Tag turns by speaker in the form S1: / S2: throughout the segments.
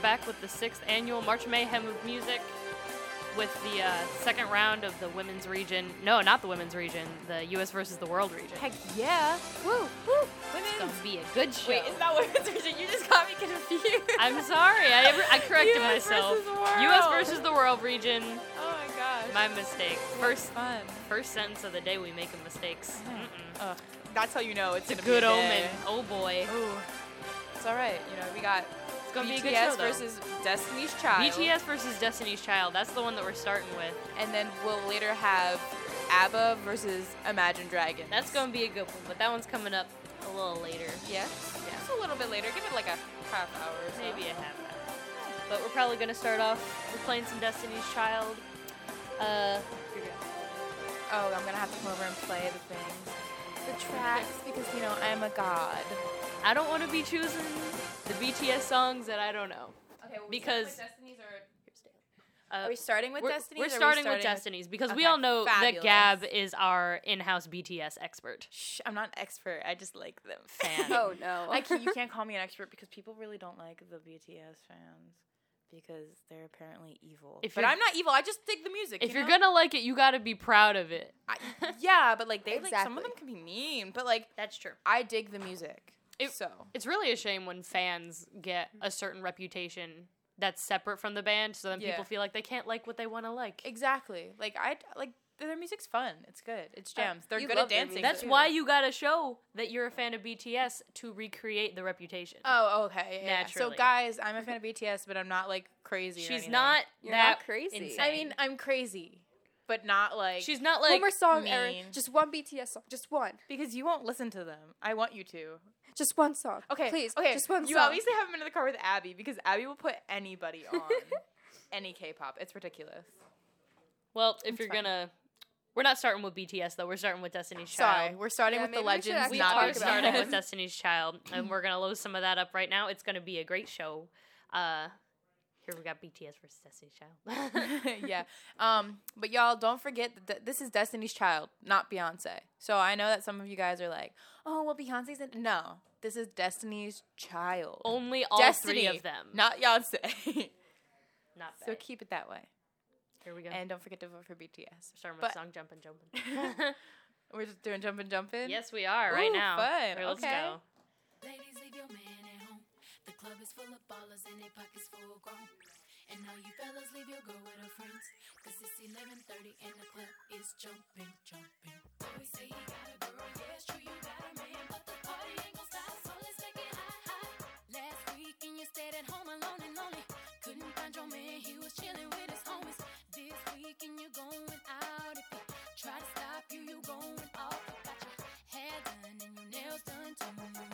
S1: back with the 6th annual March Mayhem of Music with the second round of the women's region. No, not the women's region. The U.S. versus the world region.
S2: Heck yeah. Woo, woo. Women's.
S1: It's going to be a good show.
S2: Wait, it's not women's region. You just got me confused.
S1: I'm sorry. I corrected
S2: US
S1: myself.
S2: versus the world.
S1: U.S. versus the world region.
S2: Oh my gosh.
S1: My mistake.
S2: Fun.
S1: First sentence of the day we making mistakes.
S2: Ugh. That's how you know it's
S1: It's a
S2: gonna
S1: good
S2: be a
S1: omen.
S2: day.
S1: Oh boy.
S2: Ooh. It's alright. You know, we got
S1: It's going to be a
S2: BTS
S1: good show, though.
S2: versus Destiny's Child.
S1: BTS versus Destiny's Child. That's the one that we're starting with.
S2: And then we'll later have ABBA versus Imagine Dragons.
S1: That's going to be a good one, but that one's coming up a little later.
S2: Yeah?
S1: Yeah.
S2: Just a little bit later. Give it like a half hour or so.
S1: Maybe a half hour. But we're probably going to start off with playing some Destiny's Child. Here we go.
S2: Oh, I'm gonna have to come over and play the things. The tracks, because, you know, I'm a god.
S1: I don't want to be choosing the BTS songs that I don't know.
S2: Okay, well,
S1: Because-
S2: Destiny's or...
S1: Uh,
S2: Are we starting with
S1: we're,
S2: Destiny's?
S1: we're
S2: or are we
S1: starting with Destiny's because we
S2: Okay,
S1: all know
S2: fabulous.
S1: that Gab is our in-house BTS expert.
S2: Shh, I'm not an expert. I just like them.
S1: Fan.
S3: Oh no.
S2: You can't call me an expert because people really don't like the BTS fans because they're apparently evil.
S1: If
S2: But
S1: you're-
S2: I'm not evil. I just dig the music.
S1: If
S2: you
S1: you're
S2: know?
S1: gonna like it, you gotta be proud of it.
S2: Yeah, but like they like some
S3: Exactly.
S2: of them can be mean. But like
S1: That's true.
S2: I dig the music.
S1: It-
S2: So
S1: It's really a shame when fans get a certain reputation that's separate from the band, so then
S2: Yeah.
S1: people feel like they can't like what they want to like.
S2: exactly. Like I like their music's fun. It's good. It's jams. They're
S3: you
S2: good at
S3: love their
S2: dancing.
S3: music.
S1: That's
S2: too.
S1: why you gotta show that you're a fan of BTS to recreate the reputation.
S2: Oh, okay. Yeah. So
S1: Naturally.
S2: guys, I'm a fan of BTS, but I'm not like crazy. or
S1: She's
S2: anything.
S1: not
S3: You're
S1: that
S3: not crazy.
S1: insane.
S2: I mean, I'm crazy, but not like
S1: she's not like
S3: One more song, Erin.
S2: mean.
S3: Just one BTS song. Just one.
S2: because you won't listen to them. I want you to.
S3: Just one song.
S2: Okay.
S3: Please.
S2: Okay.
S3: Just one
S2: You
S3: song.
S2: obviously haven't been in the car with Abby because Abby will put anybody on any K-pop. It's ridiculous.
S1: Well, if you're
S2: fine.
S1: gonna, we're not starting with BTS though. We're starting with Destiny's
S2: Sorry,
S1: Child.
S2: we're starting
S3: Yeah,
S2: with the
S3: maybe we should
S2: legends,
S3: actually
S1: We
S2: not
S1: are
S3: talk about
S1: starting
S3: it.
S1: with Destiny's Child, and we're gonna load some of that up right now. It's gonna be a great show. Here we got BTS versus Destiny's Child.
S2: yeah. But y'all don't forget that this is Destiny's Child, not Beyonce. So I know that some of you guys are like, "Oh, well, Beyonce's in." No, this is Destiny's Child.
S1: Only all
S2: Destiny,
S1: three of them.
S2: not Beyonce.
S1: Not
S2: so
S1: bad.
S2: keep it that way,
S1: Here we go.
S2: and don't forget to vote for BTS.
S1: Starting with
S2: but-
S1: song Jumpin' Jumpin'.
S2: We're just doing jumpin'.
S1: Yes, we are right
S2: Ooh,
S1: now.
S2: fun.
S1: Here, let's
S2: Okay.
S1: go.
S4: Ladies, leave your man at home. The club is full of ballers and they pockets full grown. And all you fellas, leave your girl with her friends. Cause it's 11:30 and the club is jumping, jumping. Always say he got a girl, yeah, it's true, you got a man. But the party ain't gon' stop, so let's make it hot, hot. Last weekend you stayed at home alone and lonely. Couldn't find your man, he was chilling with his homies. This weekend you going out. If he try to stop you, you going off. You got your hair done and your nails done too.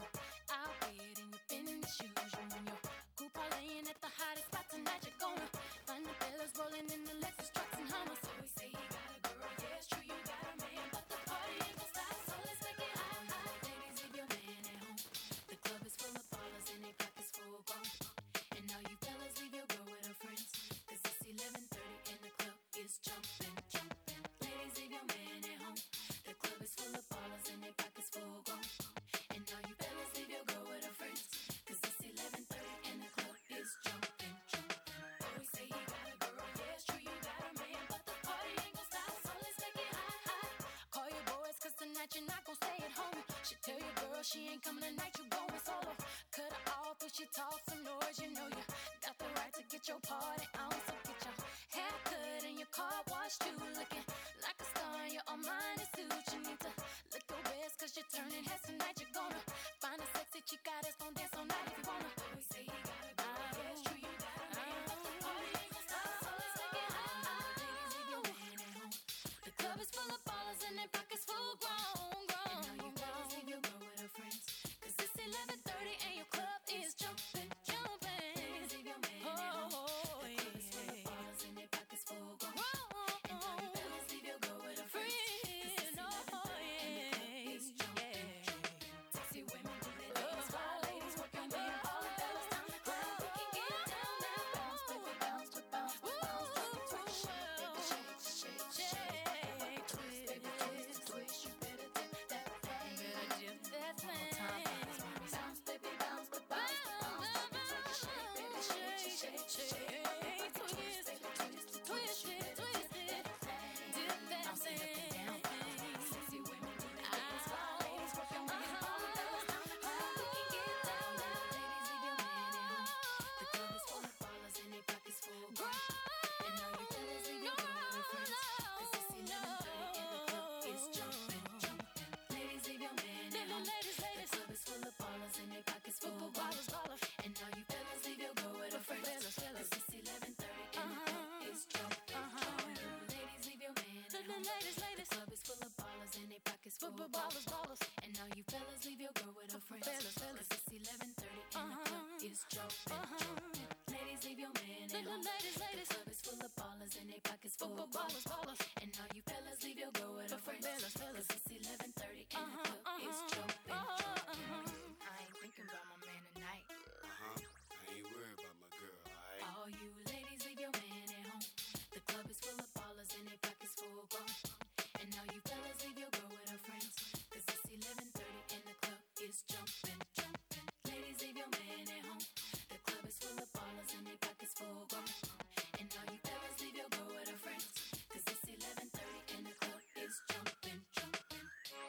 S4: Outfit and your fitting shoes. You and your group are laying at the hottest spot tonight. You're gonna find the fellas rolling in the Lexus trucks and Hummers. So we say he got a girl, yeah, it's true, you got a man. But the party ain't gon' stop, so let's make it hot, hot. Ladies, leave your man at home. The club is full of ballers and they pockets full grown. And now you fellas leave your girl with her friends. Cause it's 11:30 and the club is jumping, jumping. Ladies, leave your man at home. The club is full of ballers and they pockets full grown. And now you fellas leave your girl with her friends. Cause it's 11:30 and the club is jumping, jumping. Always say he got a girl, yeah, it's true, you got a man. But the party ain't gon' stop, so let's make it hot, hot. Call your boys, cause tonight you're not gon' stay at home. She tell your girl she ain't coming tonight, you going solo. Cut her off if she talks some noise, you know you got the right to get your party on. So get your hair cut and your car washed too. Looking like a star in your Armani suit. You need to look your best cause you're turning heads tonight. You're gonna find a sexy chica that's gonna dance all night if you wanna. We say he got a girl, yeah, it's true, you got a man. But the party ain't gon' stop, so let's make it hot, hot. Ladies, leave your man at home. The club is full of ballers and their pockets full grown, grown. And now you fellas leave your girl with her friends. Cause it's 11:30 and your club is jumping, jumping. Ladies, leave your man at home. The club is full of ballers and their pockets full grown. And now you fellas leave your girl with her friends. Cause it's 11:30 and the club is jumping, jumping. Sexy women do their things while ladies work your man. All the fellas down the ground, we can get down now. Bounce, baby, bounce, bounce, bounce, bounce, baby, twist, baby, shake, shake, shake. Twist, baby, twist, twist. is jumping, jumping. Ladies, leave your man at home. The club is full of ballers and they pockets full of ballers. And all you fellas, leave your girl with her friends. Cause it's 11:30 and the club is jumping, jumping. I ain't thinking about my man tonight.
S5: I ain't worried about my girl, alright?
S4: All you ladies, leave your man at home. The club is full of ballers and they pockets full grown. And all you fellas, leave your girl with her friends. Cause it's 11:30 and the club is jumping, jumping. Ladies, leave your man at home. The club is full of ballers and they pockets full grown. And all you fellas, leave your girl with her friends. Cause it's 11:30 and the club is jumping, jumping.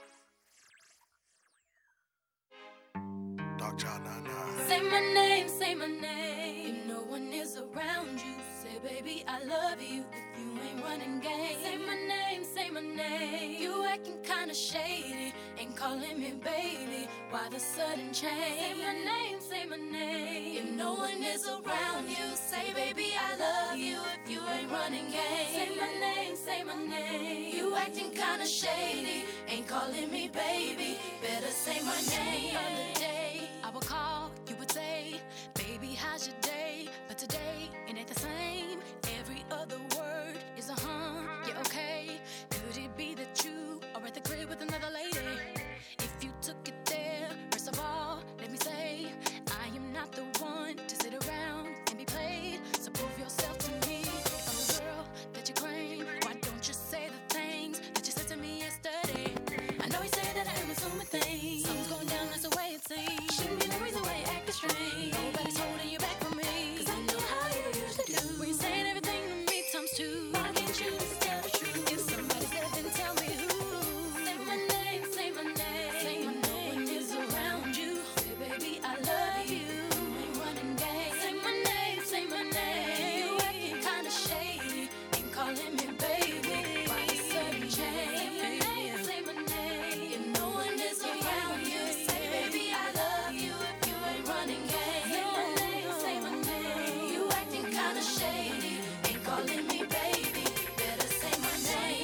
S5: Dog Child 99.
S4: Say my name, say my name. If no one is around you, say baby I love you. If you ain't running game, say my name, say my name. You acting kinda shady, ain't calling me baby. Why the sudden change? Say my name, say my name. If no one is around you, say baby I love you. If you ain't running game, say my name, say my name. You acting kinda shady, ain't calling me baby. Better say my name. The other day I would call, you would say, baby, how's your day? But today, it ain't the same. Every other word is a yeah, okay. Could it be that you are at the crib with another lady? If you took it there, first of all, let me say, I am not the one to sit around and be played. So prove yourself to me. If I'm the girl that you claim, why don't you say the things that you said to me yesterday? I know you said that I am assuming things. Something's going down, that's the way it seems. Shouldn't be no reason why you acting strange. Nobody's holding you back from me. Cause I know how you usually do. When you're saying everything to me times two. Why can't you just tell the truth? If somebody's there, then tell me who. Say my name, say my name. Say my name. No one is around you. Say baby I love you. You ain't running game. Say my name, say my name. You acting kinda shady, ain't calling me baby. Why the sudden change? Say my name, say my name. If no one is around you, say baby I love you. If you ain't running game. Say my name, say my name. You acting kinda shady, ain't calling me baby. Better say my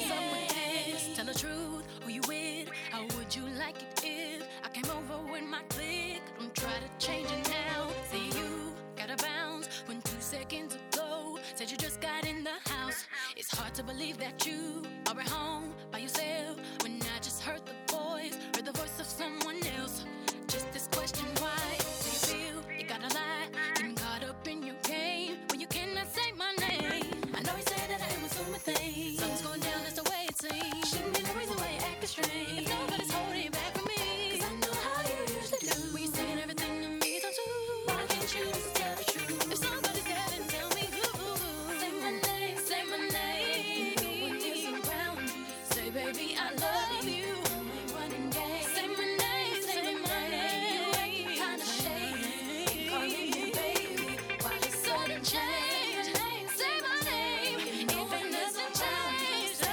S4: name. Just tell the truth, who you with? How would you like it if I came over with my clique? Don't try to change it now. Say you gotta bounce when 2 seconds ago said you just got in the house. It's hard to believe that you are at home by yourself when I just heard the voice of someone else. Just this question, why do you feel you gotta lie? Getting caught up in your game when you cannot say my name. I know you said that I am assuming things. Something's going down, that's the way it seems. Shouldn't be no reason why you acting strange. If nobody's holding you back from me, cause I know how you usually do. When you're saying everything to me times two. Why can't you just tell the truth? If somebody's there, then tell me who. Say my name, say my name. If no one is around you, say baby I love you. You ain't running game. Say my name, say my name. You acting kinda shady, ain't calling me baby. Why the sudden change? Say my name. If it doesn't change,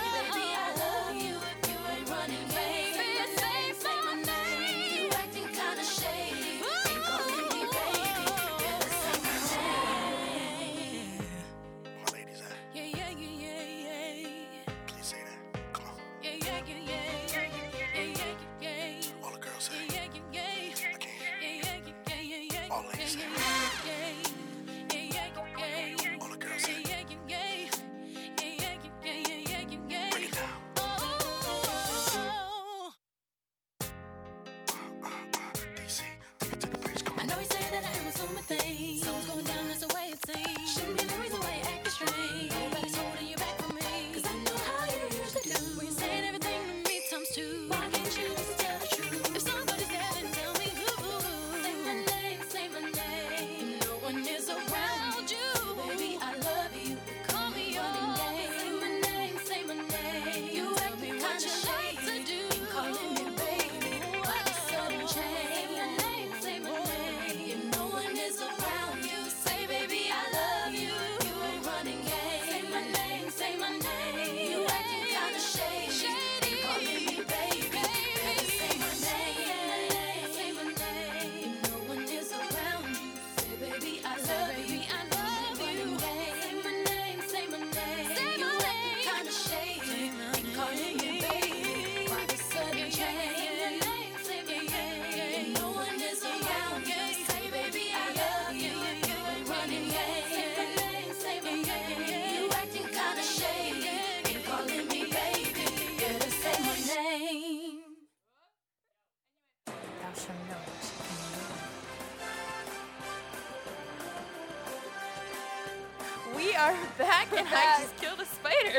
S2: are back, and I just killed a spider.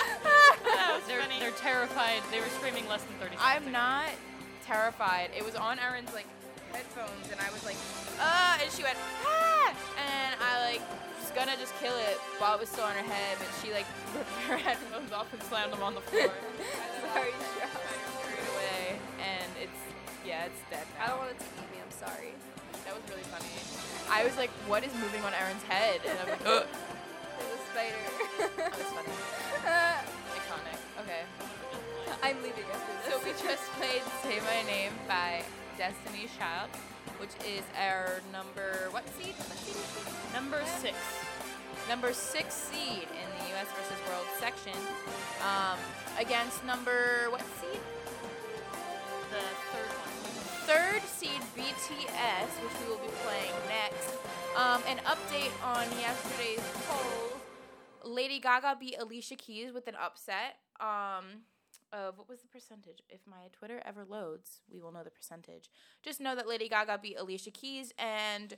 S1: They're terrified. They were screaming less than 30 seconds
S2: I'm
S1: ago.
S2: not terrified. It was on Erin's like headphones, and I was like, and she went, ah, and I like was gonna just kill it while it was still on her head, but she like ripped her headphones off and slammed them on the floor.
S3: Sorry, Shroud.
S2: Threw it away, and it's dead now.
S3: I don't want it to eat me. I'm sorry.
S2: That was really funny. I was like, what is moving on Erin's head? And I'm like, ugh.
S3: There's a spider.
S2: That was funny. Iconic. Okay.
S3: I'm leaving after this.
S2: So we just played Say My Name by Destiny's Child, which is our what seed?
S1: Number 6.
S2: Number 6 seed in the U.S. versus World section, against number what seed?
S1: The third one.
S2: Third seed BTS, which we will be playing next. An update on yesterday's poll. Lady Gaga beat Alicia Keys with an upset. Of what was the percentage? If my Twitter ever loads, we will know the percentage. Just know that Lady Gaga beat Alicia Keys and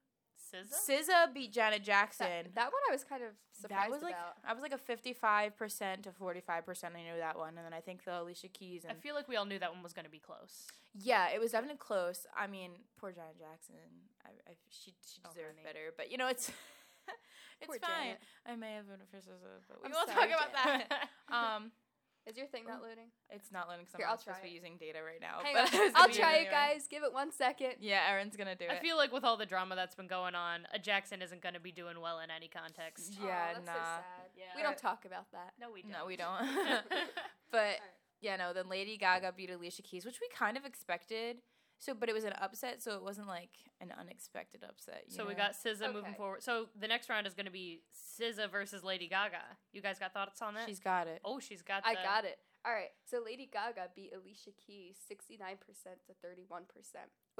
S2: SZA beat Janet Jackson.
S3: That one I was kind of surprised
S2: That was like
S3: about.
S2: I was like a 55% to 45%. I knew that one, and then I think the Alicia Keys
S1: I
S2: and
S1: feel like we all knew that one was going to be close.
S2: yeah, it was definitely close. I mean, poor Janet Jackson. She deserved
S1: honey.
S2: better, but you know it's it's
S3: Poor
S2: fine.
S3: Janet.
S2: I may have voted for SZA, but we
S3: I'm
S2: won't
S3: sorry,
S2: talk about that.
S3: Is your thing not loading?
S2: It's not letting because
S3: Here,
S2: I'm
S3: I'll
S2: not supposed to
S3: try
S2: be
S3: it.
S2: using data right now.
S3: Hang
S2: but
S3: on.
S2: I was
S3: I'll
S2: gonna do
S3: try
S2: it
S3: it,
S2: anyway.
S3: guys. Give it 1 second.
S2: Yeah, Erin's gonna do
S1: I
S2: it.
S1: feel like with all the drama that's been going on, a Jackson isn't going to be doing well in any context.
S3: Aw,
S2: Yeah,
S3: that's
S2: nah.
S3: so sad.
S1: Yeah.
S3: We don't talk about that.
S1: No, we don't.
S2: No, we don't. But yeah, no. Then Lady Gaga beat Alicia Keys, which we kind of expected. So, but it was an upset, so it wasn't like an unexpected upset. You
S1: So we
S2: know?
S1: got SZA moving
S3: Okay.
S1: forward. So the next round is going to be SZA versus Lady Gaga. You guys got thoughts on that?
S2: She's got it.
S1: Oh, she's got.
S3: I got it. All right. So Lady Gaga beat Alicia Keys 69% to 31% with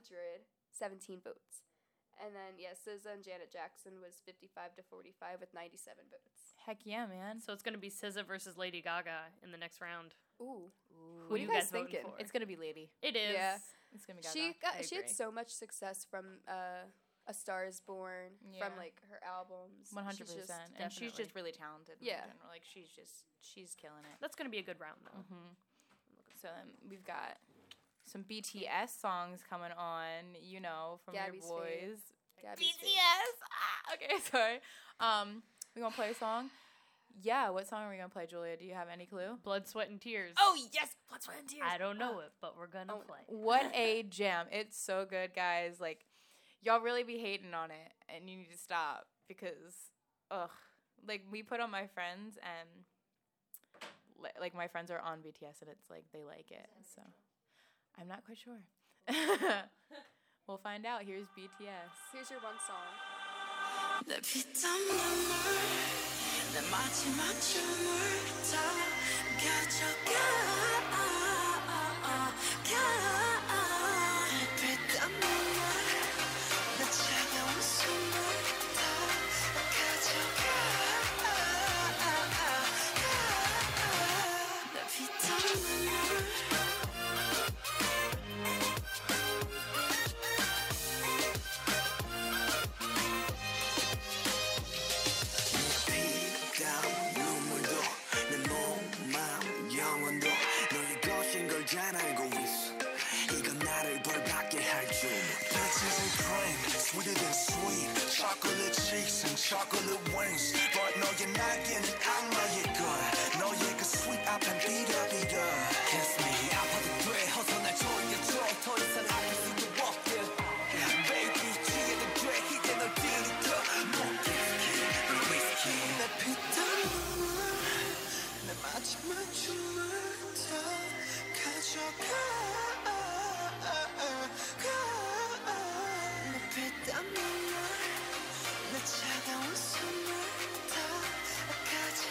S3: 117 votes. And then, yeah, SZA and Janet Jackson was 55 to 45 with 97 votes.
S2: Heck yeah, man.
S1: So it's going to be SZA versus Lady Gaga in the next round.
S3: Ooh.
S1: Who
S3: What are
S1: you
S3: you guys
S1: voting
S3: thinking?
S1: for?
S2: It's gonna be Lady.
S1: It is.
S3: Yeah.
S2: It's gonna be Gaga.
S3: She had so much success from A Star Is Born,
S2: Yeah.
S3: from like her albums.
S2: 100%.
S3: She's just-
S2: And she's
S1: Definitely.
S2: just really talented.
S3: Yeah.
S2: In general. Like she's killing it.
S1: That's going to be a good round, though.
S2: Mm-hmm. So then we've got some BTS songs coming on. You know, from
S3: Gabby's
S2: your
S3: fave.
S2: boys.
S3: Gabby's face.
S2: BTS. Okay, sorry. We gonna play a song. Yeah, what song are we gonna play, Julia? Do you have any clue?
S1: Blood, Sweat, and Tears.
S2: Oh yes, Blood, Sweat, and Tears.
S1: I don't know it, but we're going to
S3: Oh,
S1: play.
S2: What a jam! It's so good, guys. Like, y'all really be hating on it, and you need to stop because, like we put on My Friends, and like my friends are on BTS, and it's like they like it. So I'm not quite sure. We'll find out. Here's BTS.
S3: Here's your one song.
S4: 내 피땀 눈물 내 마지막 춤을 다 가져가 내 피땀 눈물 내 차가운 숨을 다 가져가 내 피땀 눈물 땀 눈물도 내 몸, 마음, 영혼도 너의 것인 걸 잘 알고 있어 이건 나를 벌받게 할줄 Bitches and cream, sweeter than sweet Chocolate cheeks and chocolate wings But 너의 날개는 악마의 걸 너의 그 sweet 앞엔 비려비려 Kiss me 아파도 돼 어서 날 조여줘 더 이상 아플 수도 없게 Baby 취해도 돼 이제 널 들이켜 내 피땀 눈물 내 마지막 춤을 다 가져가 내 피땀 눈물 내 차가운 숨을 다 가져가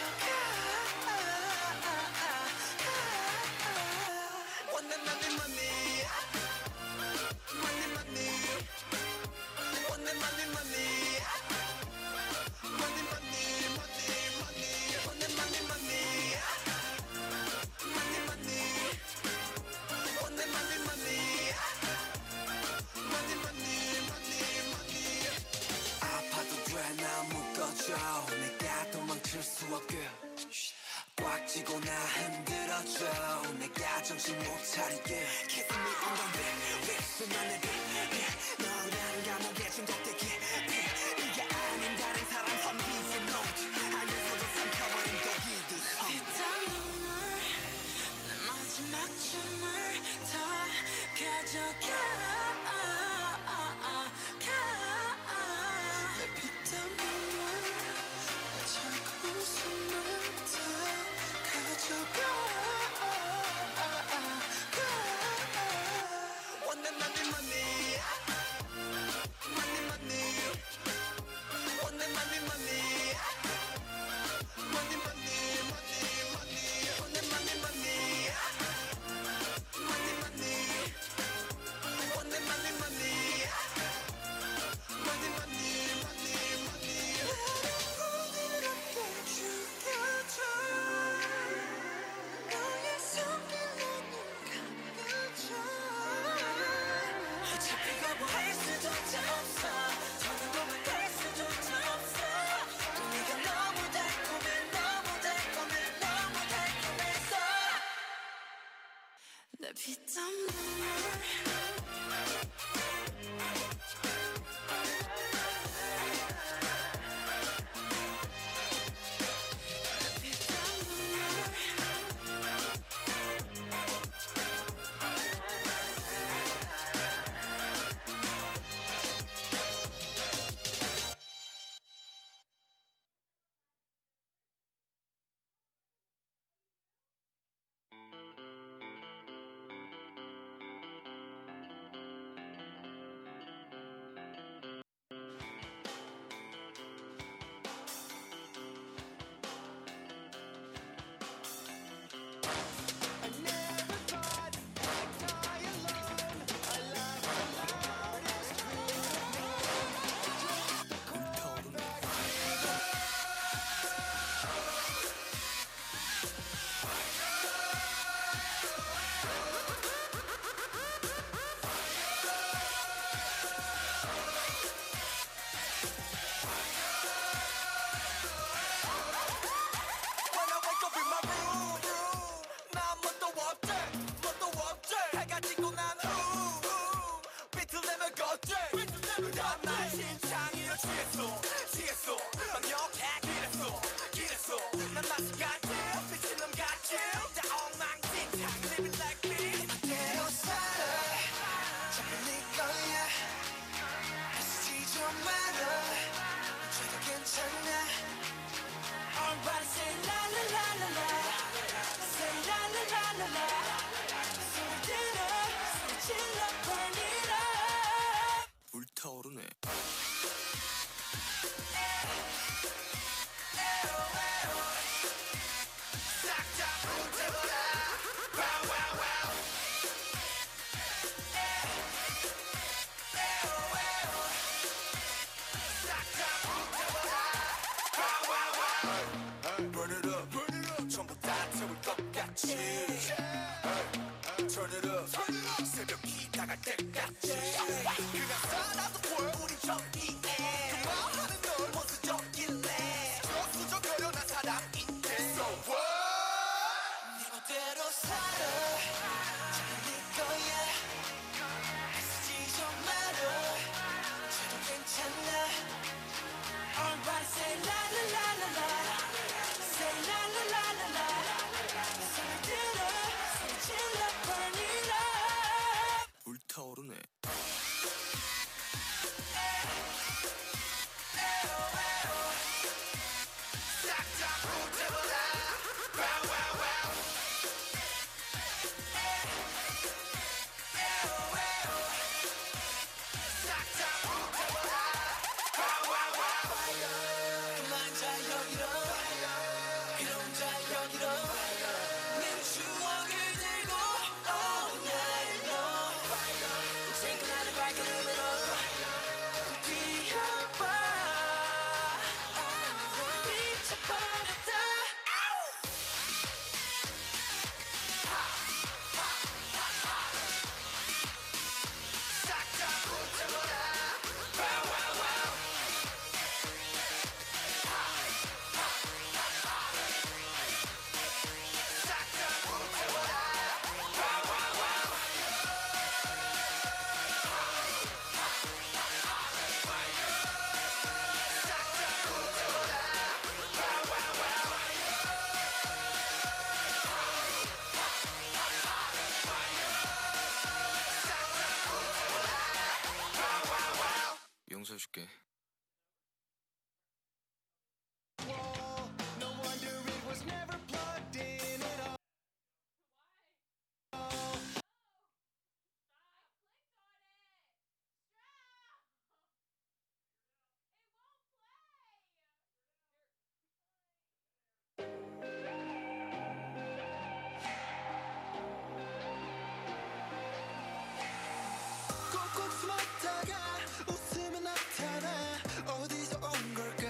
S6: 수업 끝꽉 쥐고 나 흔들어줘 내가 정신 못 차리게 Kiss me on the lip 립스만 내 너란 감옥에 중독되기 이게 아닌 다른 사람 선비지 note 알면서도 삼켜버린 독이듯
S4: 빗던 눈물 내 마지막 춤을 다 가져가 내 빗던 눈물 내 작은 웃음을 다 가져가
S6: 원내 money money money money 원내 money money money money money money 원내 money money money money 원내 money money money money money money
S4: 부드럽게 죽여줘 너의 손길로 눈 감겨줘 어차피 거부할 수조차 없어 더는 도망갈 수조차 없어 또 네가 너무 달콤해 너무 달콤해 너무 달콤해서 내 빗던 눈물
S6: When I wake up in my room 난 뭣도 없지 뭣도 없지 해가 지고 난 후 비틀 내면 걷지 난 나의 심장이여 취했어 완벽해 길했어 난 마치같이 미친놈 같이 다 엉망진창 Living like me
S4: 이대로 살아 전부 네 거야 애쓰지 좀 말아 어째도 괜찮아 Everybody say la la la la la Say la la la la la 소리 들어 소리 질러 burn it up
S6: 불타오르네 싹다 불태워라 Wow wow wow 싹다 불태워라 Wow wow wow Burn it up 전부 다 태울 것 같이 Turn it up 새벽이 다갈 때까지 그냥 살아도 보여 우리 정의해 그만하는 널 못 쓰적길래 수적거려 난 사람인데 So what
S4: 네 멋대로 살아 전부 네 거야 애쓰지 좀 말아 어째도 괜찮아 Everybody say la la la la la Say la la la la la 소리 들어 소리 질러 burn it up
S6: 불타오르네 싹다 불태워라 Wow wow wow 싹다 불태워라 Wow wow wow
S4: 그만 자 여기로 이런 자 여기로 내 추억을 들고 all night long 생각나는 발걸음으로 뛰어봐 미쳐버렸다
S5: 해줄게.
S6: No wonder it was never plugged in at all. 꽁꽁 숨었다가 웃으면 나타나 어디서 온 걸까?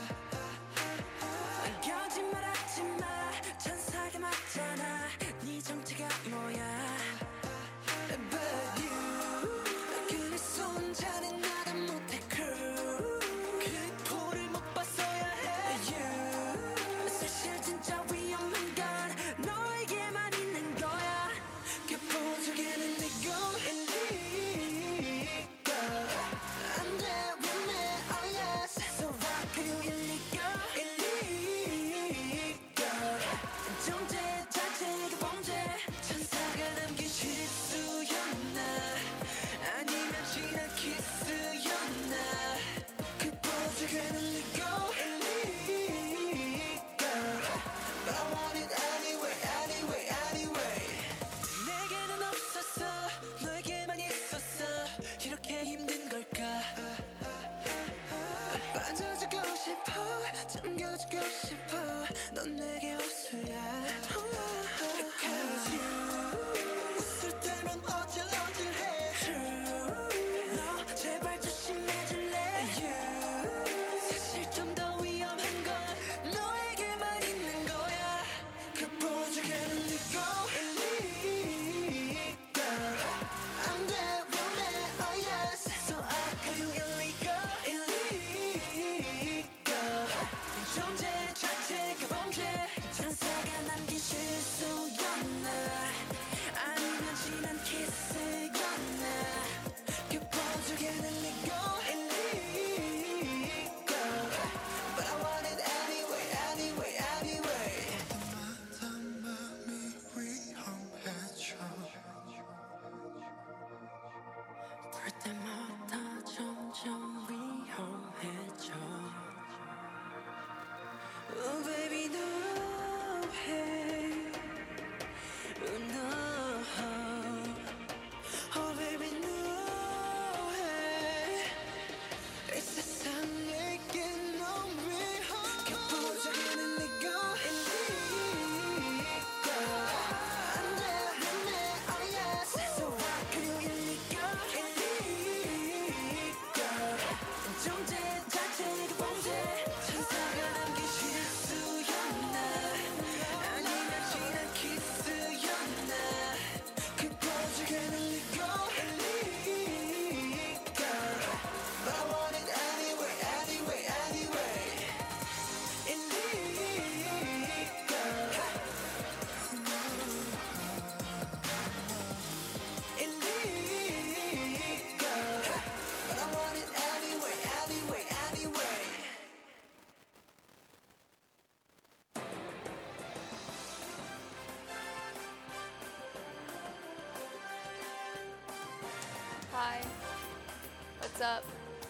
S6: 거짓말하지 마 천사가 맞잖아 네 정체가 뭐야? But you 그래서 혼자는 나가 못해 crew 그 포를 못 봤어야 해 You 사실 진짜 위험한 건 너에게만 있는 거야 그 보조개는 네고 일리고 안 돼 with me oh yes So rock you 일리고 존재 자체가 범죄 천사가 남긴 실수였나 아니면 지난 키스였나 그 보조개는 네고 일리고 But I want it anyway anyway anyway 내게는 없었어 너에게만 있었어 이렇게 힘든 걸까 빠져주고 싶어 잠겨주고 싶어 넌 내게 호수야 Cause you 웃을 때면 어질어질해 True 너 제발 조심해줄래 You 사실 좀 더 위험한 건 너에게만 있는 거야 그 보조개는 네고 일리고 안 돼 with me oh yes So I call you illegal 존재 자체가 범죄 천사가 남긴 실수였나 아니면 지난 키스였나 그 보조개는 네고 일리고 But I want it anyway anyway anyway 때마다 맘이 위험해져 볼 때마다 점점 위험해져 Oh baby no hey Oh no Oh baby no hey 이 세상에게 너무 위험해 그 보조개는 네고 일리고 안 돼 with me oh yes So rock you 일리고 존재 자체가 범죄 천사가 남긴 실수였나 아니면 지난 키스였나 그 보조개는 네고 일리고 But I want it anyway anyway anyway 일리고 But I want it anyway anyway anyway
S3: Hi. What's up?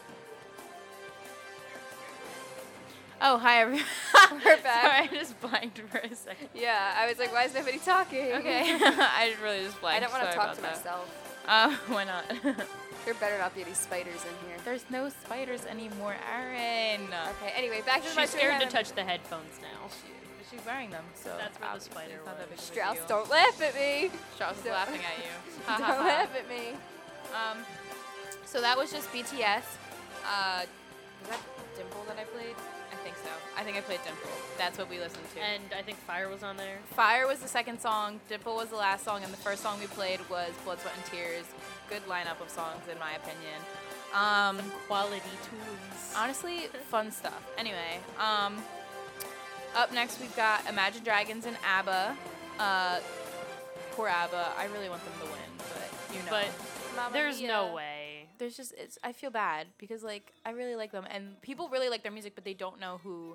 S2: Oh, hi everyone.
S3: We're back.
S2: Sorry, I just blanked for a second.
S3: Yeah, I was like, why is nobody talking?
S2: Okay, I really just blanked.
S3: I don't want to
S2: Sorry
S3: talk to
S2: about that.
S3: myself.
S2: Why not?
S3: There better not be any spiders in here.
S2: There's no spiders anymore, Aaron.
S3: Okay, anyway, back to my
S1: She's scared to touch the headphones now.
S2: She's wearing them, so
S1: That's where the
S2: obviously
S1: spider
S2: it's not that big of a
S3: Strauss,
S2: deal.
S3: don't laugh at me.
S2: Strauss is
S3: Don't-
S2: laughing at you. Ha,
S3: Don't
S2: ha, ha.
S3: laugh at me.
S2: So that was just BTS. Was that Dimple that I played? I think so. I think I played Dimple. That's what we listened to.
S1: And I think Fire was on there.
S2: Fire was the second song, Dimple was the last song, and the first song we played was Blood, Sweat, and Tears. Good lineup of songs, in my opinion.
S1: Quality tunes.
S2: Honestly, fun stuff. Anyway, up next we've got Imagine Dragons and ABBA. Poor ABBA. I really want them to win, but you know.
S1: But
S3: Mamma
S1: there's
S3: Mia.
S1: no way.
S2: There's just, I feel bad because, like, I really like them. And people really like their music, but they don't know who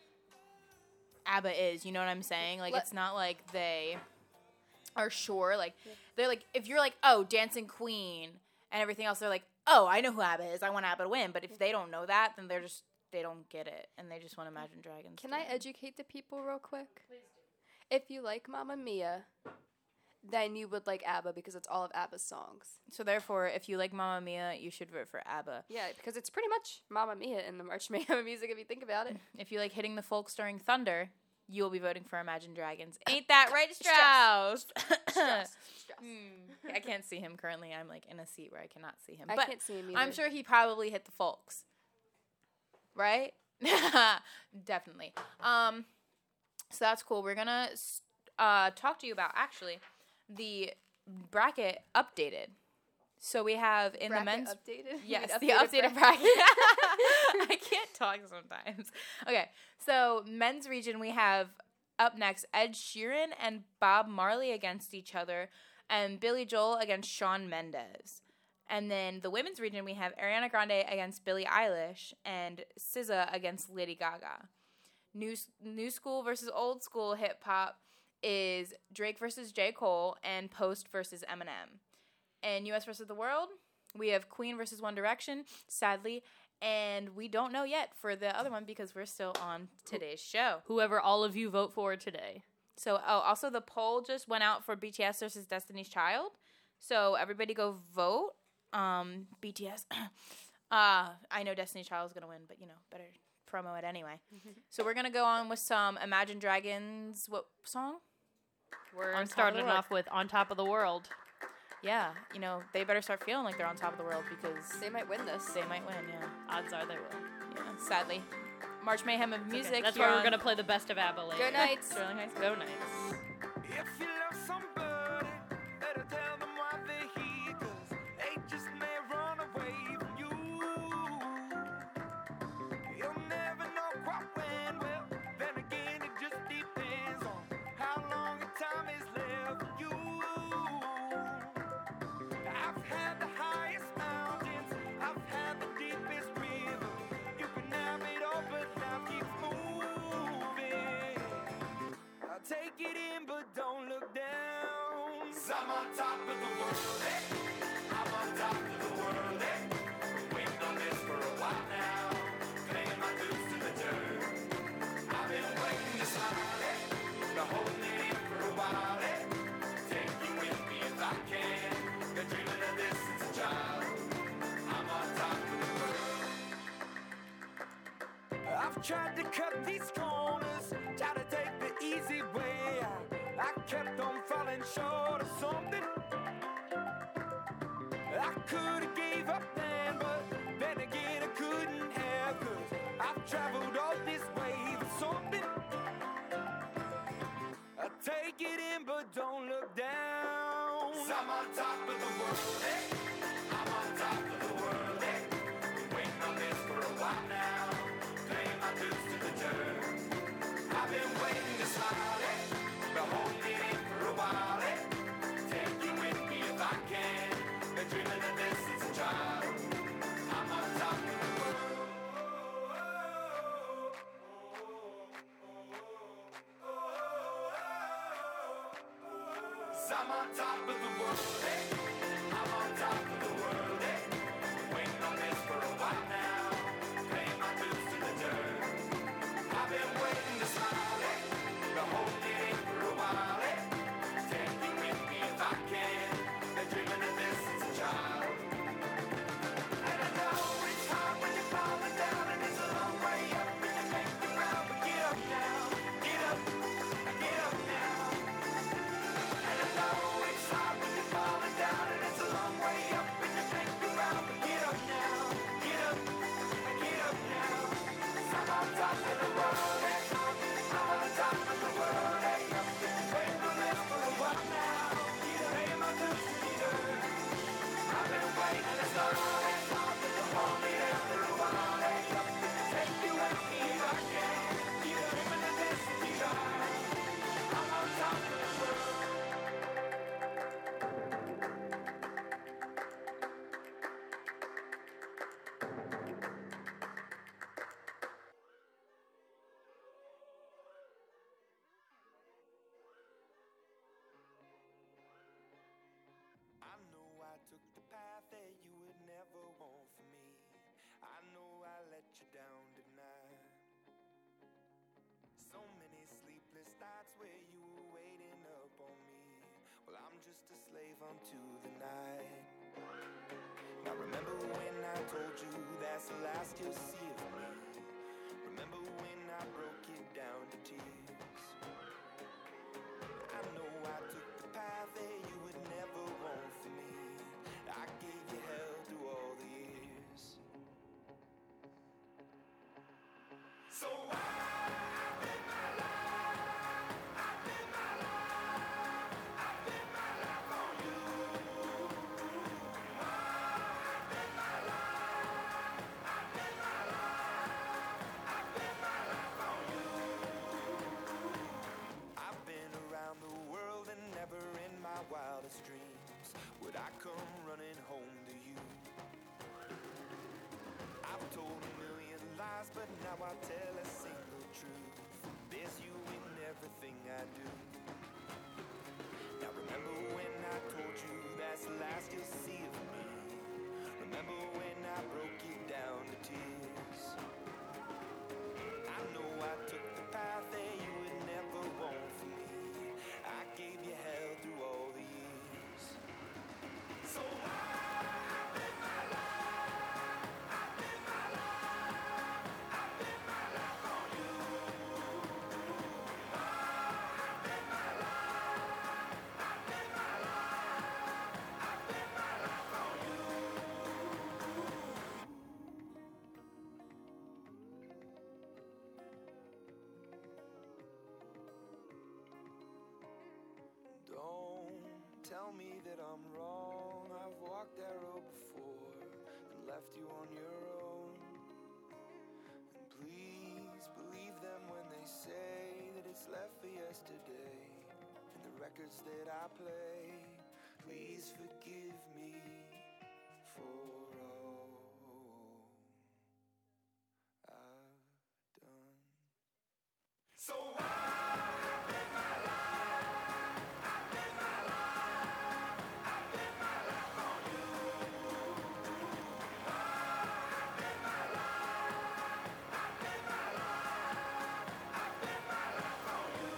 S2: ABBA is. You know what I'm saying? Like,
S3: Let-
S2: it's not like they are sure. Like, they're like, if you're like, oh, Dancing Queen and everything else, they're like,
S7: oh, I know who ABBA is. I want ABBA to win. But if they don't know that, then they don't get it, and they just want Imagine Dragons.
S3: Can
S7: to
S3: I
S7: win.
S3: educate the people real quick? Please do. If you like Mamma Mia, then you would like ABBA because it's all of ABBA's songs.
S7: So therefore, if you like Mamma Mia, you should vote for ABBA.
S3: Yeah, because it's pretty much Mamma Mia in the March Mayhem of music if you think about it.
S7: If you like hitting the folk stirring thunder, you will be voting for Imagine Dragons. Ain't that right,
S3: Stress.
S7: Strauss?
S3: Stress.
S7: I can't see him currently. I'm like in a seat where I cannot see him.
S3: I
S7: But
S3: can't see him either.
S7: I'm sure he probably hit the folks. Right? Definitely. So that's cool. We're gonna talk to you about actually the bracket updated. So we have in the men's
S3: updated?
S7: yes,
S3: You
S7: the
S3: mean
S7: updated bracket. I can't talk sometimes. Okay, so men's region we have up next Ed Sheeran and Bob Marley against each other, and Billy Joel against Shawn Mendes. And then the women's region we have Ariana Grande against Billie Eilish and SZA against Lady Gaga. New school versus old school hip hop is Drake versus J. Cole and Post versus Eminem. And US versus the world, we have Queen versus One Direction, sadly, and we don't know yet for the other one because we're still on today's show.
S1: Whoever all of you vote for today.
S7: So, also the poll just went out for BTS versus Destiny's Child. So everybody go vote. BTS. I know Destiny's Child is gonna win, but better promo it anyway. So we're gonna go on with some Imagine Dragons. What song?
S1: We're
S7: On Top of the
S1: starting
S7: World.
S1: off with On Top of the World.
S7: Yeah, they better start feeling like they're on top of the world because
S3: They might win this.
S7: they might win. Yeah,
S1: Odds are they will.
S7: yeah. Sadly, March Mayhem of Music.
S1: Okay, that's
S7: here
S1: why we're
S7: on
S1: going to play the best of ABBA later.
S3: Go Knights.
S7: Sterling Heights.
S1: Go Knights.
S6: If you love somebody, better tell them why they're here, 'cause they just may run away from you. You'll never know quite when, well, then again it just depends on how long the time is left for you. I've had the highest mountains, I've had the deepest river. You can have it all, but now keep moving. I'll take it in, but don't look down. 'Cause I'm on top of the world, eh? I'm on top of the world, eh? Waiting on this for a while now. Paying my dues to the dirt. I've been waiting to smile, eh? Been holding it in for a while, eh? Take you with me if I can. Been dreaming of this since a child. I'm on top of the world. I've tried to cut these corners, try to take the easy way out. I kept on falling short of something. I could have gave up then, but then again I couldn't have, 'cause I've traveled all this way for something. I take it in, but don't look down. 'Cause I'm on top of the world, eh? I'm on top of the world, eh? Been waiting on this for a while now. Paying my dues to the dirt. I've been waiting to smile, eh? Been holding it in for a while, eh? Take you with me if I can. Been dreaming of this since a child. I'm on top of the world. 'Cause I'm on top of the world, eh? I'm on top of the world, eh? Waiting on this for a while now. Paying my dues to the dirt. I've been waiting to smile, eh? Been holding it in for a while, eh? Take you with me if I can. Been dreaming of this since a child. And I know it's hard when you're falling down, and it's a long way up, and you make the ground, but get up now. Get up now. And I know it's hard when you're falling down, and it's a long way up, and you make I know I let you down tonight. So many sleepless nights where you were waiting up on me. Well, I'm just a slave unto the night. Now remember when I told you that's the last you'll see of me. Remember when I broke it down to tears. I know I took the path that you would never want for me. I gave you hell through all the years. So wildest dreams would I come running home to you. I've told a million lies, but now I tell a single truth. There's you in everything I do. Now remember when I told you that's the last you'll see of me. Remember when I broke you down to tears. I know I took the path that you would never want for me. I gave you hell through all the years. So I've been my life. I've been my life. I've been my life on you. I've been my life. I've been my life. I've been my life on you. Don't tell me that I'm wrong. I've walked that road before and left you on your own. And please believe them when they say that it's left for yesterday. And the records that I play, please forgive me for all I've done. So I've been my life. I've been my life. I've been my life on you. I've been my life. I've been my life. I've been my life on you.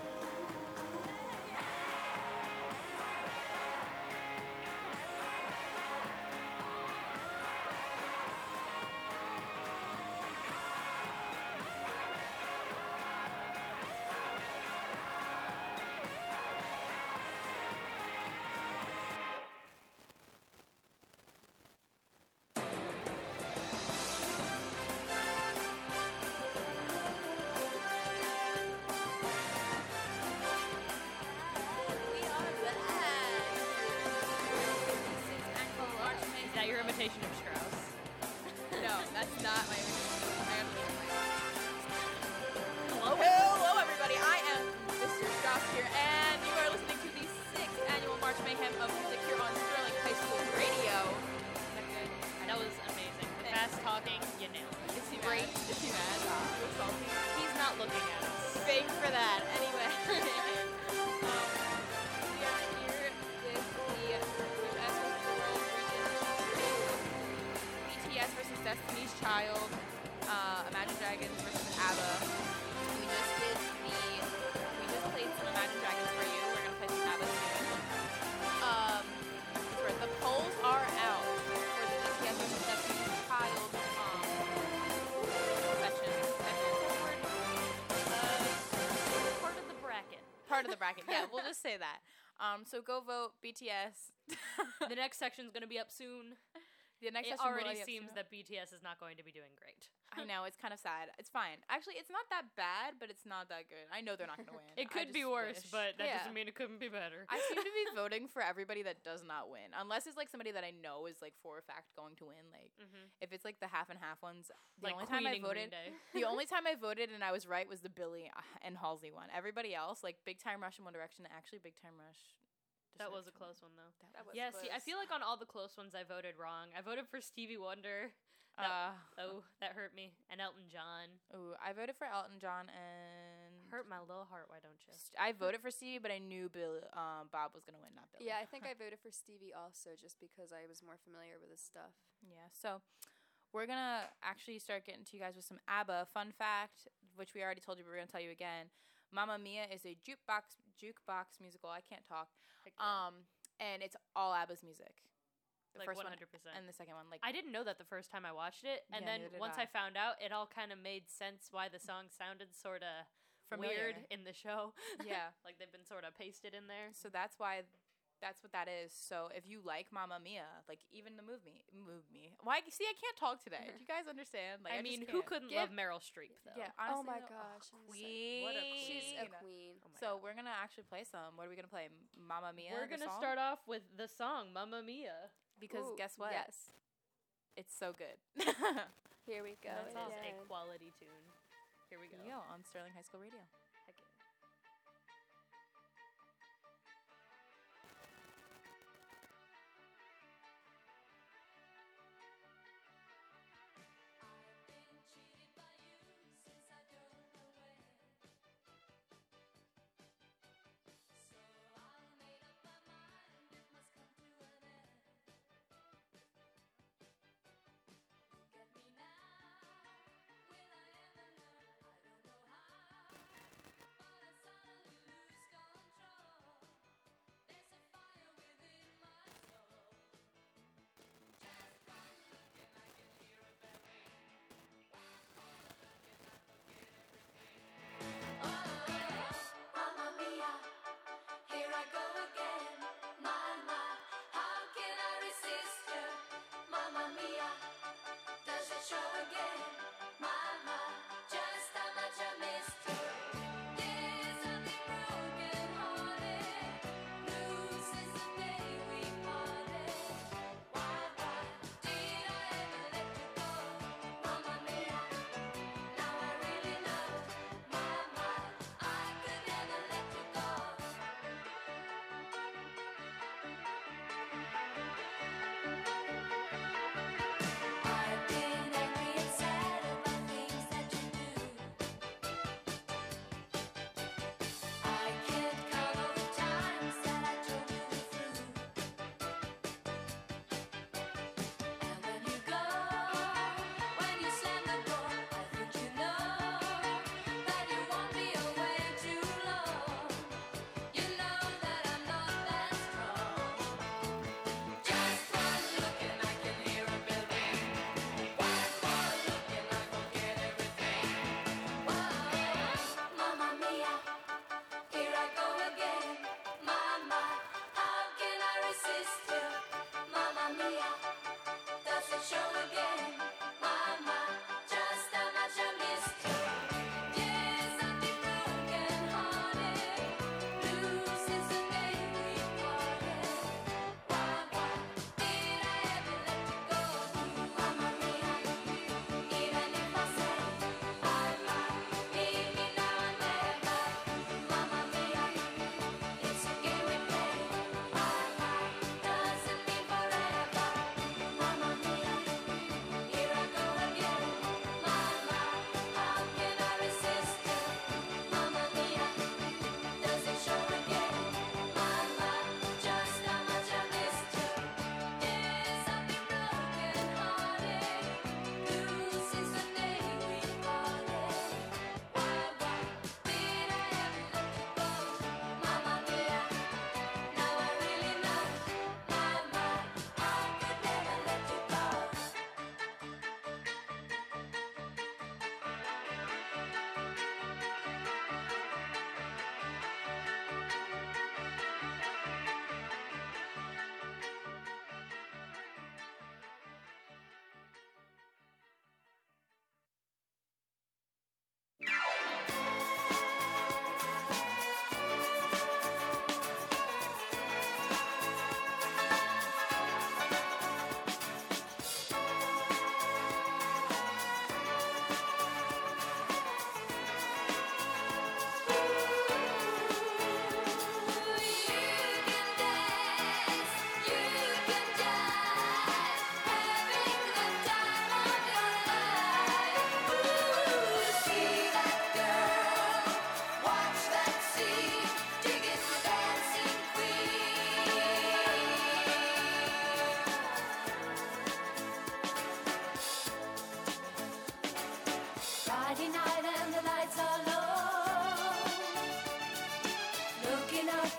S2: We are back. 56th annual March
S1: Is
S2: Mayhem.
S1: that your imitation of Strauss?
S2: No, that's not my.
S1: Hello?
S2: Hello, everybody. I am Mr. Strauss here, and you are listening to the 6th annual March Mayhem of Music here on Sterling High School Radio. Is that good?
S1: That was amazing. The
S2: Thanks.
S1: fast talking, you nailed it.
S2: Is he mad? Is he mad? You were salty?
S1: He's not looking at us.
S2: Fake for that. Anyway. We are here with the US versus the World Region. BTS versus Destiny's Child. Imagine Dragons versus ABBA. We just played some Imagine Dragons for you. We're gonna play some ABBA soon. The polls are out for the BTS versus Destiny's Child section.
S1: Part of the bracket.
S7: Part of the bracket. Yeah, we'll just say that. So go vote BTS.
S1: The next section's going to be up soon.
S7: The next
S1: It
S7: session will
S1: already
S7: be up
S1: seems
S7: soon.
S1: that BTS is not going to be doing great.
S7: I know, it's kind of sad. It's fine. Actually, it's not that bad, but it's not that good. I know they're not going to win.
S1: It
S7: I
S1: could be
S7: just
S1: worse,
S7: wish.
S1: but that
S7: Yeah.
S1: doesn't mean it couldn't be better.
S7: I seem to be voting for everybody that does not win, unless it's like somebody that I know is like for a fact going to win. Like if it's like the half and half ones, the
S1: Like
S7: only time I
S1: Queen and Green
S7: voted,
S1: Day.
S7: the only time I voted and I was right was the Billy and Halsey one. Everybody else, like Big Time Rush and One Direction, actually Big Time Rush.
S1: That was a
S7: deserved to win.
S1: close one, though.
S3: That was
S1: Yeah, see, I
S3: close.
S1: feel like on all the close ones, I voted wrong. I voted for Stevie Wonder. Oh, that hurt me. And Elton John.
S7: Ooh, I voted for Elton John and
S1: Hurt my little heart, why don't you?
S7: I voted for Stevie, but I knew Bob was gonna win, not Billy.
S3: Yeah, I think I voted for Stevie also just because I was more familiar with his stuff.
S7: Yeah. So we're gonna actually start getting to you guys with some ABBA. Fun fact, which we already told you, but we're gonna tell you again. Mamma Mia is a jukebox musical. I can't talk.
S1: Heck yeah.
S7: And it's all ABBA's music. The
S1: Like
S7: first
S1: 100%.
S7: one and the second one. Like
S1: I didn't know that the first time I watched it, and
S7: Yeah,
S1: then
S7: neither did
S1: once
S7: I.
S1: I found out, it all kind of made sense why the song sounded sort of weird
S7: Familiar.
S1: in the show.
S7: Yeah.
S1: Like they've been sort of pasted in there.
S7: So that's why. That's what that is. So if you like Mamma Mia, like even the movie. Why? See, I can't talk today. Do you guys understand? Like,
S1: I
S7: just
S1: mean, who
S7: can't.
S1: couldn't
S3: Give-
S1: love Meryl Streep though?
S7: Yeah.
S3: Oh
S7: Honestly,
S3: my
S7: though,
S3: gosh. I'm
S7: queen.
S1: What a queen.
S3: She's a queen.
S1: Oh my
S7: So
S1: God.
S7: we're gonna actually play some. What are we gonna play? Mamma Mia.
S1: We're
S7: the
S1: gonna
S7: song?
S1: start off with the song "Mamma Mia."
S7: because
S3: Ooh,
S7: guess what?
S3: Yes.
S7: It's so good.
S3: Here we go.
S1: That sounds
S3: again.
S1: a quality tune. Here we go.
S7: Yo, on Sterling High School Radio.
S1: Heck yeah.
S4: I've been cheated by you since I don't know when. So I made up my mind it must come to an end. Look at me now, will I ever learn? I don't know how.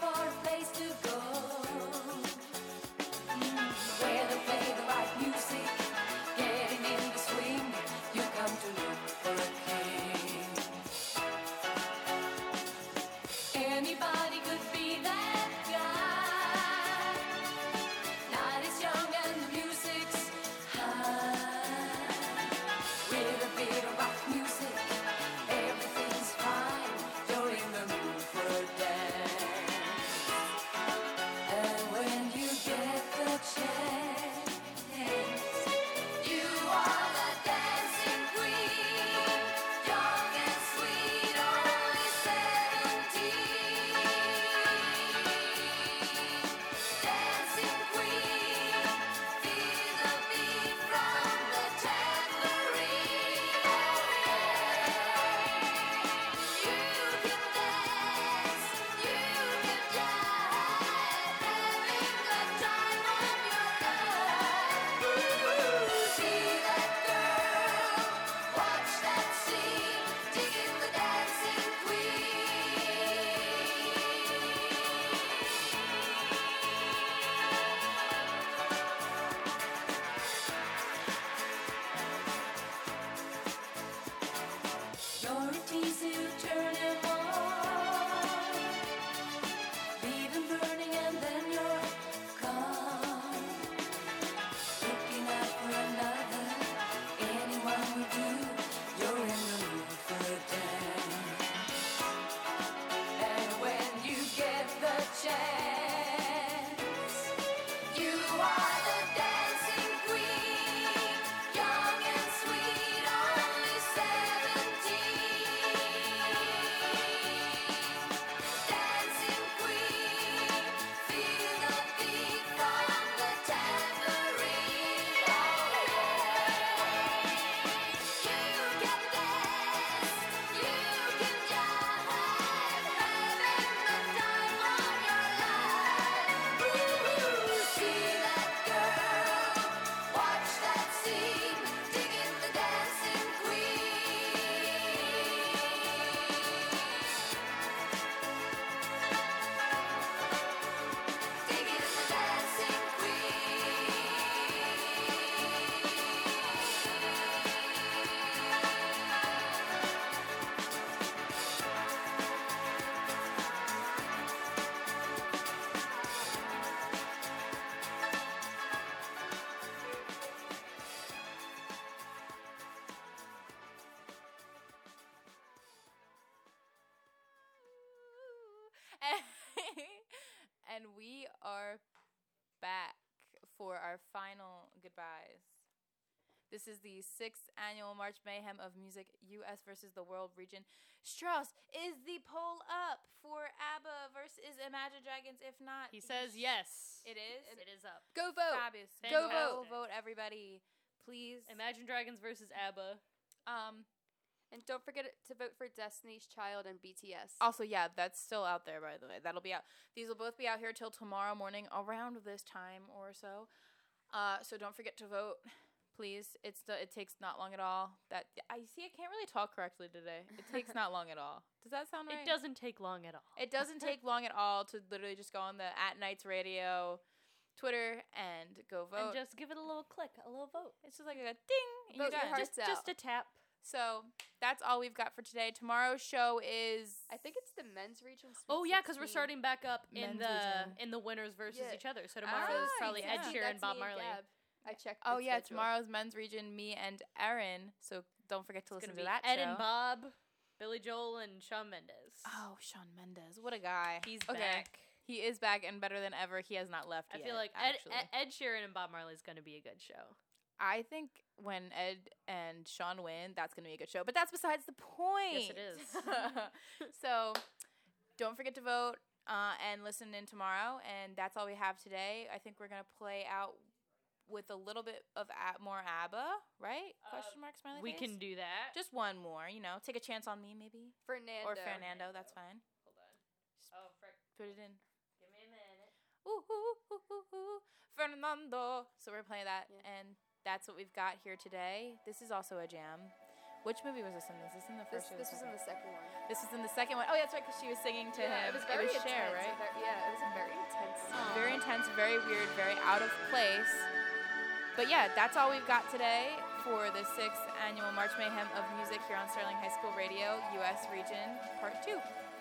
S4: for a place to go where they play the right music, getting in the swing. You come to look for a king. Anybody could be that guy. Night is young and the music's high. With a bit of rock music, everything's fine. You're in the mood for a dance. And when you get the chance, you are the dancing queen. Young and sweet, only 17. Dancing queen, feel the beat from the tambourine. You can dance, you can jive, having the time of your life. See that girl, watch that scene, digging the dancing queen. You're a teaser, you turn him on. Leave him burning and then you're gone. Looking out for another, anyone will do. You're in the mood for a dance. And when you get the chance, you are the dancing queen. Young and sweet, only 17. Dancing queen, feel the beat from the tambourine. You can dance, you can jive, having the time of your life. See that girl, watch that scene, digging the dancing queen. Digging the dancing
S7: And we are back for our final goodbyes. This is the 6th annual March Mayhem of Music US versus the World region. Strauss, is the poll up for ABBA versus Imagine Dragons? If not,
S1: He says yes.
S7: it is.
S1: It is up.
S3: Go vote.
S7: Fabulous.
S1: Go
S7: Go
S1: vote.
S7: vote, everybody, please.
S1: Imagine Dragons versus ABBA.
S3: And don't forget to vote for Destiny's Child and BTS.
S7: Also, yeah, that's still out there, by the way. That'll be out. These will both be out here till tomorrow morning around this time or so. So don't forget to vote, please. It takes not long at all. That I see. I can't really talk correctly today. It takes not long at all. Does that sound right?
S1: It doesn't take long at all.
S7: It doesn't take long at all to literally just go on the At Nights Radio Twitter and go vote.
S1: And just give it a little click, a little vote.
S7: It's just like a ding. And
S3: Vote
S7: you're
S3: your
S7: done.
S3: heart
S1: Just,
S3: out.
S1: just a tap.
S7: So that's all we've got for today. Tomorrow's show is
S3: I think it's the men's region. Sweet
S1: Oh yeah, because we're
S3: 16.
S1: starting back up in
S7: Men's
S1: the
S7: region.
S1: in the winners versus
S3: Yeah.
S1: each other. So tomorrow is
S7: Ah,
S1: probably
S7: yeah.
S1: Ed Sheeran,
S3: That's
S1: Bob
S3: me and
S1: Marley.
S3: Gab. I checked.
S7: Oh
S3: the
S7: yeah,
S3: schedule.
S7: tomorrow's men's region, me and Erin. So don't forget to
S1: It's
S7: listen
S1: gonna
S7: to
S1: be
S7: that
S1: Ed
S7: show.
S1: and Bob, Billy Joel, and Shawn Mendes.
S7: Oh, Shawn Mendes, what a guy!
S1: He's
S7: Okay.
S1: back.
S7: He is back and better than ever. He has not left
S1: I
S7: yet.
S1: feel like
S7: actually.
S1: Ed Sheeran and Bob Marley is going to be a good show.
S7: I think when Ed and Sean win, that's going to be a good show. But that's besides the point.
S1: Yes, it is.
S7: So don't forget to vote and listen in tomorrow. And that's all we have today. I think we're going to play out with a little bit of more ABBA, right? Question mark, smiley
S1: We
S7: face?
S1: can do that.
S7: Just one more, take a chance on me maybe.
S3: Fernando.
S7: Or Fernando, that's fine.
S1: Hold on. Oh, frick.
S7: Put it in.
S1: Give me a minute.
S7: Ooh, ooh, ooh, ooh, ooh, Fernando. So we're playing that,
S3: Yeah.
S7: and that's what we've got here today. This is also a jam. Which movie was this in? Is this in the first or the
S3: This was in
S7: second?
S3: the second one.
S7: This was in the second one. Oh, that's right, because she was singing to him.
S3: It was very intense.
S7: Cher, right?
S3: Yeah, it was a very intense song.
S7: Very intense, very weird, very out of place. But yeah, that's all we've got today for the 6th annual March Mayhem of Music here on Sterling High School Radio, U.S. Region, Part 2.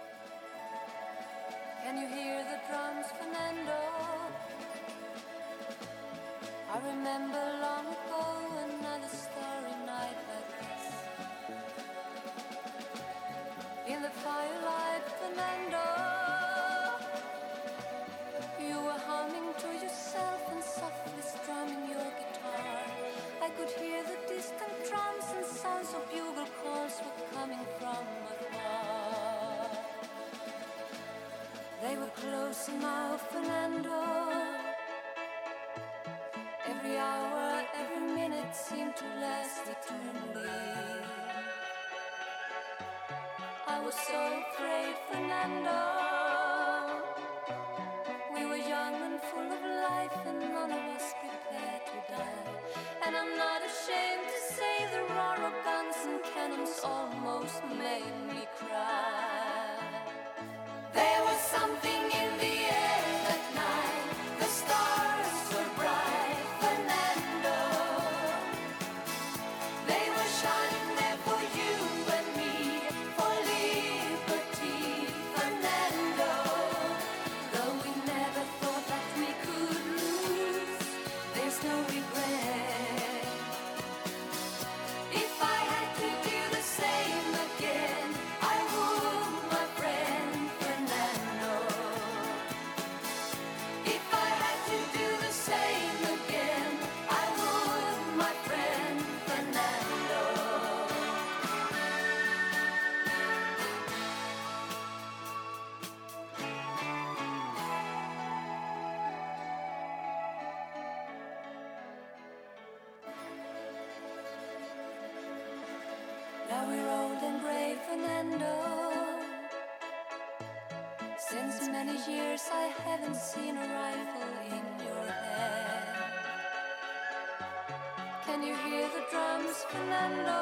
S8: Can you hear the drums, Fernando? I remember long ago another starry night like this. In the firelight, Fernando, you were humming to yourself and softly strumming your guitar. I could hear the distant drums and sounds of bugle calls were coming from afar. They were close now, Fernando. Every hour, every minute seemed to last eternally. I was so afraid, Fernando. We were young and full of life, and none of us prepared to die. And I'm not ashamed to say the roar of guns and cannons almost made me cry. There was something in the air that night. The stars were bright, Fernando. They were shining there for you and me, for liberty, Fernando. Though we never thought that we could lose, there's no regret. If I had to do the same again, I would, my friend Fernando. If I had to do the same again, I would, my friend Fernando. Now we're old and gray, Fernando. Since many years I haven't seen a rifle in your hand. Can you hear the drums, Fernando?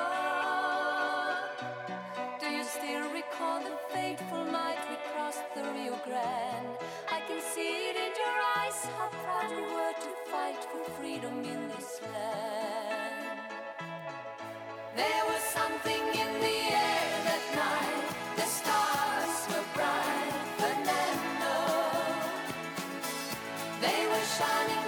S8: Do you still recall the fateful night we crossed the Rio Grande? I can see it in your eyes, how proud you were to fight for freedom in this land. There was something in the air that night. The stars were bright, Fernando. They were shining